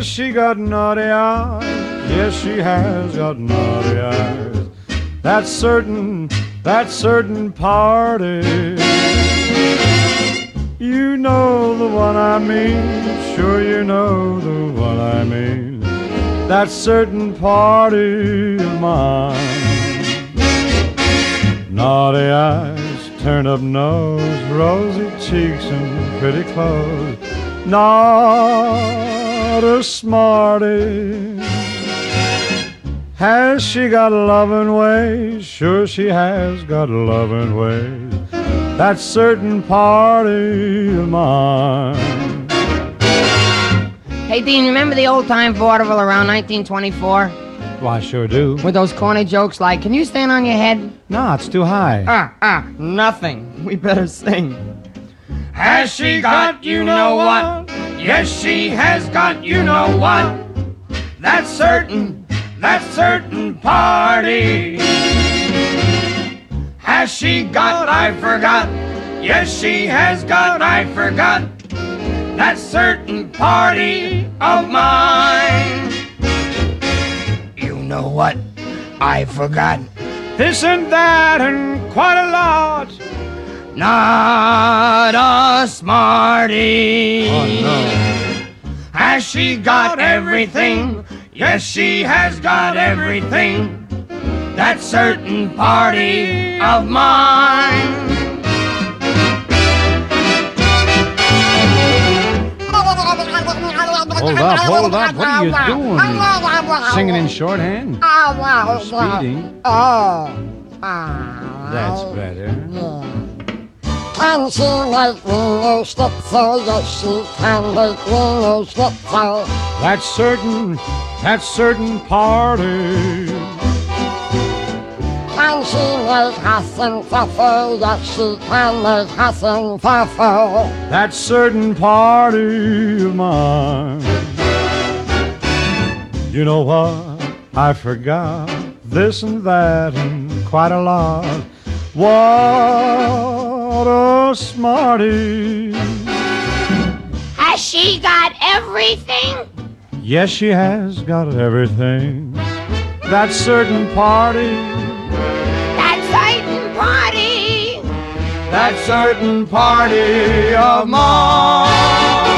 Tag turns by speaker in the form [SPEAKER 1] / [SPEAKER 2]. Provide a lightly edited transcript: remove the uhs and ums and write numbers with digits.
[SPEAKER 1] Has she got naughty eyes? Yes, she has got naughty eyes. That certain party. You know the one I mean, sure you know the one I mean. That certain party of mine. Naughty eyes, turn up nose, rosy cheeks and pretty clothes. Not a smarty. Has she got loving ways? Sure she has got loving ways. That certain party of mine.
[SPEAKER 2] Hey, Dean, remember the old-time vaudeville around 1924?
[SPEAKER 1] Well, I sure do.
[SPEAKER 2] With those corny jokes like, can you stand on your head?
[SPEAKER 1] No, it's too high.
[SPEAKER 2] Nothing. We better sing.
[SPEAKER 3] Has she got you know what? Yes, she has got you know what? That certain party. Has she got I forgot? Yes, she has got I forgot. That certain party of mine. You know what? I forgot.
[SPEAKER 1] This and that and quite a lot.
[SPEAKER 3] Not a smarty.
[SPEAKER 1] Oh, no.
[SPEAKER 3] Has she got everything? Yes, she has got everything. That certain party of mine.
[SPEAKER 1] Hold up. What are you doing? Singing in shorthand? You're speeding. That's better.
[SPEAKER 4] Can she make me new schnitzel? Yes, she can make me new schnitzel.
[SPEAKER 1] That certain party.
[SPEAKER 4] Can she make Hassenpfeffer? Yes, she can make Hassenpfeffer.
[SPEAKER 1] That certain party of mine. You know what? I forgot this and that and quite a lot. What a smarty.
[SPEAKER 2] Has she got everything?
[SPEAKER 1] Yes, she has got everything. That certain party.
[SPEAKER 3] That certain party of mine.